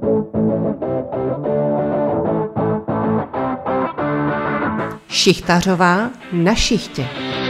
Šichtařová na šichtě.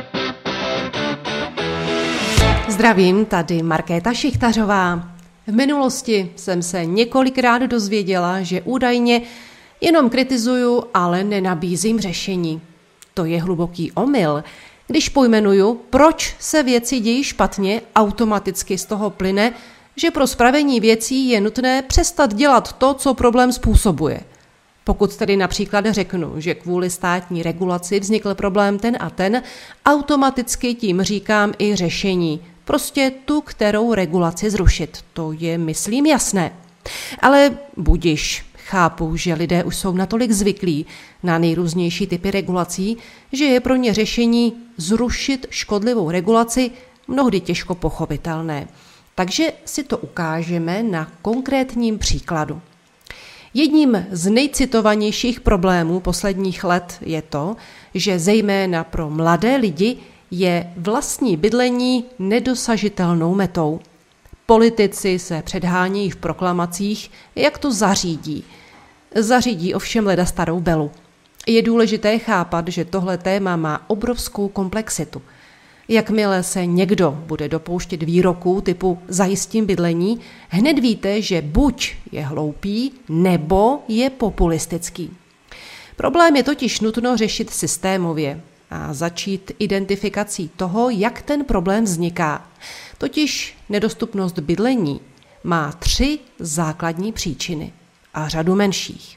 Zdravím, tady Markéta Šichtařová. V minulosti jsem se několikrát dozvěděla, že údajně jenom kritizuju, ale nenabízím řešení. To je hluboký omyl. Když pojmenuju, proč se věci dějí špatně, automaticky z toho plyne, že pro spravení věcí je nutné přestat dělat to, co problém způsobuje. Pokud tedy například řeknu, že kvůli státní regulaci vznikl problém ten a ten, automaticky tím říkám i řešení. Prostě tu, kterou regulaci zrušit. To je, myslím, jasné. Ale budiž, chápu, že lidé už jsou natolik zvyklí na nejrůznější typy regulací, že je pro ně řešení zrušit škodlivou regulaci mnohdy těžko pochopitelné. Takže si to ukážeme na konkrétním příkladu. Jedním z nejcitovanějších problémů posledních let je to, že zejména pro mladé lidi je vlastní bydlení nedosažitelnou metou. Politici se předhánějí v proklamacích, jak to zařídí. Zařídí ovšem leda starou belu. Je důležité chápat, že tohle téma má obrovskou komplexitu. Jakmile se někdo bude dopouštět výroků typu zajistím bydlení, hned víte, že buď je hloupý, nebo je populistický. Problém je totiž nutno řešit systémově a začít identifikací toho, jak ten problém vzniká. Totiž nedostupnost bydlení má 3 základní příčiny a řadu menších.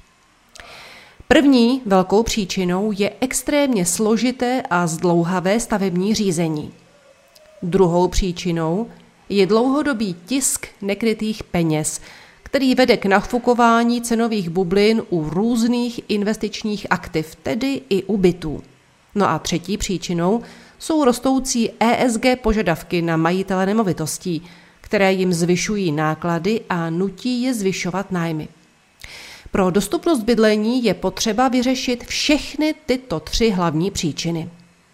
První velkou příčinou je extrémně složité a zdlouhavé stavební řízení. Druhou příčinou je dlouhodobý tisk nekrytých peněz, který vede k nafukování cenových bublin u různých investičních aktiv, tedy i u bytů. No a třetí příčinou jsou rostoucí ESG požadavky na majitele nemovitostí, které jim zvyšují náklady a nutí je zvyšovat nájmy. Pro dostupnost bydlení je potřeba vyřešit všechny tyto 3 hlavní příčiny.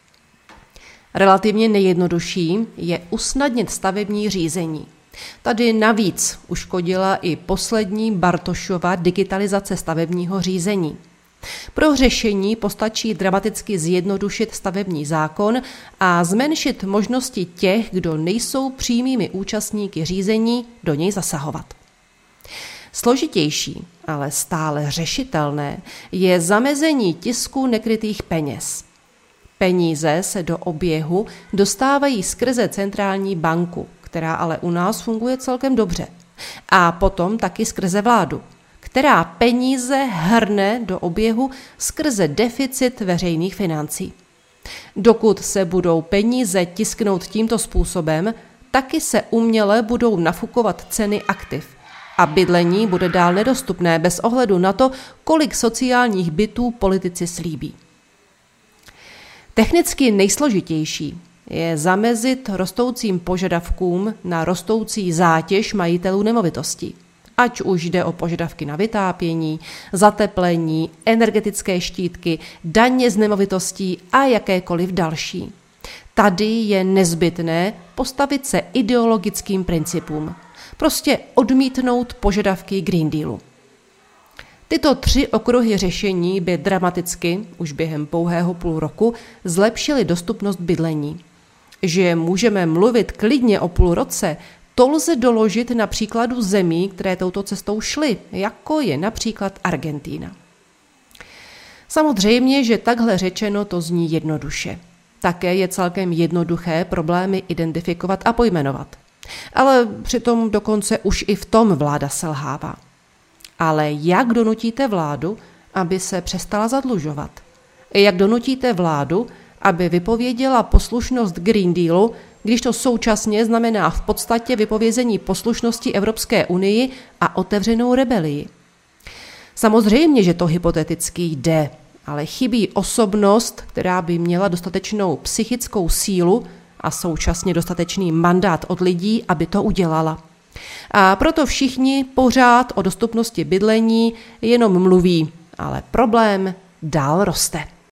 Relativně nejjednodušší je usnadnit stavební řízení. Tady navíc uškodila i poslední Bartošova digitalizace stavebního řízení. Pro řešení postačí dramaticky zjednodušit stavební zákon a zmenšit možnosti těch, kdo nejsou přímými účastníky řízení, do něj zasahovat. Složitější, ale stále řešitelné, je zamezení tisku nekrytých peněz. Peníze se do oběhu dostávají skrze centrální banku, která ale u nás funguje celkem dobře, a potom taky skrze vládu, která peníze hrne do oběhu skrze deficit veřejných financí. Dokud se budou peníze tisknout tímto způsobem, taky se uměle budou nafukovat ceny aktiv a bydlení bude dál nedostupné bez ohledu na to, kolik sociálních bytů politici slíbí. Technicky nejsložitější je zamezit rostoucím požadavkům na rostoucí zátěž majitelů nemovitostí. Ať už jde o požadavky na vytápění, zateplení, energetické štítky, daně z nemovitostí a jakékoliv další. Tady je nezbytné postavit se ideologickým principům. Prostě odmítnout požadavky Green Dealu. Tyto 3 okruhy řešení by dramaticky, už během pouhého půl roku, zlepšily dostupnost bydlení. Že můžeme mluvit klidně o půl roce, to lze doložit na příkladu zemí, které touto cestou šly, jako je například Argentína. Samozřejmě, že takhle řečeno to zní jednoduše. Také je celkem jednoduché problémy identifikovat a pojmenovat. Ale přitom dokonce už i v tom vláda selhává. Ale jak donutíte vládu, aby se přestala zadlužovat? Jak donutíte vládu, aby vypověděla poslušnost Green Dealu, když to současně znamená v podstatě vypovězení poslušnosti Evropské unii a otevřenou rebelii? Samozřejmě, že to hypoteticky jde, ale chybí osobnost, která by měla dostatečnou psychickou sílu a současně dostatečný mandát od lidí, aby to udělala. A proto všichni pořád o dostupnosti bydlení jenom mluví, ale problém dál roste.